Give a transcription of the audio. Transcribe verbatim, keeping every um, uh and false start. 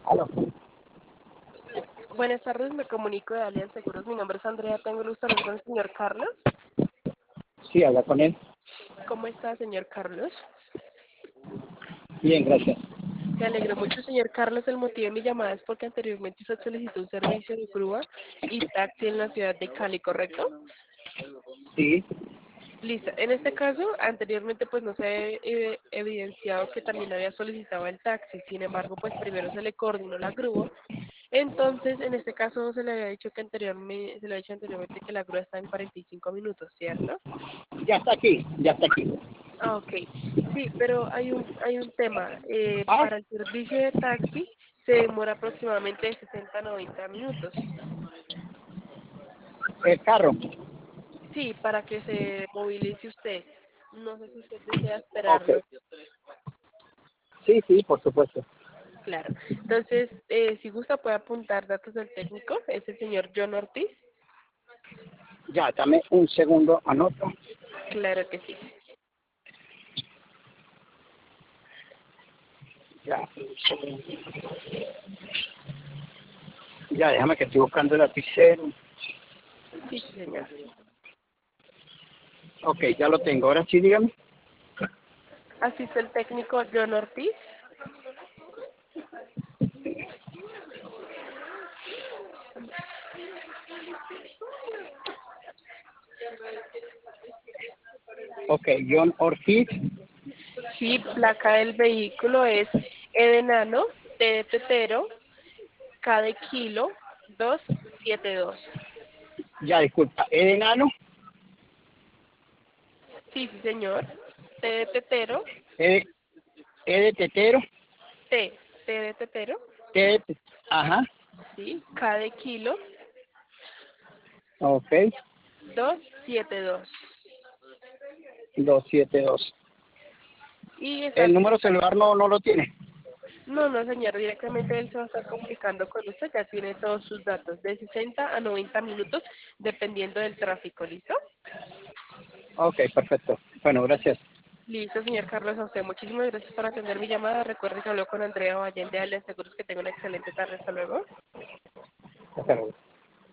Aló. Buenas tardes, me comunico de Alianza Seguros. Mi nombre es Andrea, tengo el gusto de hablar con el señor Carlos. Sí, habla con él. ¿Cómo está, señor Carlos? Bien, gracias. Me alegro mucho, señor Carlos. El motivo de mi llamada es porque anteriormente usted solicitó un servicio de grúa y taxi en la ciudad de Cali, ¿correcto? Sí, Listo. En este caso, anteriormente pues no se ha eh, evidenciado que también había solicitado el taxi. Sin embargo, pues primero se le coordinó la grúa. Entonces, en este caso se le había dicho que anteriormente, se le había dicho anteriormente que la grúa está en cuarenta y cinco minutos, ¿cierto? ya está aquí, ya está aquí. Ah, ok. Sí, pero hay un, hay un tema. Eh, Ah, para el servicio de taxi se demora aproximadamente de sesenta a noventa minutos. el carro. Sí, para que se movilice usted. No sé si usted desea Ok. esperarlo. Sí, sí, por supuesto. Claro. Entonces, eh, si gusta puede apuntar datos del técnico. Es el señor John Ortiz. Ya, dame un segundo, anoto. Claro que sí. Ya, ya, déjame que estoy buscando el lapicero. Sí, sí, señor. Ok, ya lo tengo. Ahora sí, dígame. Asiste el técnico John Ortiz. Ok, John Ortiz. Sí, placa del vehículo es E de enano, T de tetero, K de kilo, dos siete dos. Ya, disculpa. ¿E de enano? Sí, sí, señor. T de tetero, ¿E de, E de tetero? T, T de tetero, ¿T de te- Ajá. sí, K de kilo, Ok, dos siete dos. doscientos setenta y dos. Y está, El número celular no, no lo tiene. no, no, señor, directamente él se va a estar comunicando con usted, ya tiene todos sus datos, de sesenta a noventa minutos, dependiendo del tráfico, ¿listo? Ok, perfecto. Bueno, gracias. Listo, señor Carlos, a usted muchísimas gracias por atender mi llamada. Recuerde que habló con Andrea Vallén de Alianza Seguros. Que tenga una excelente tarde. Hasta luego. Hasta luego.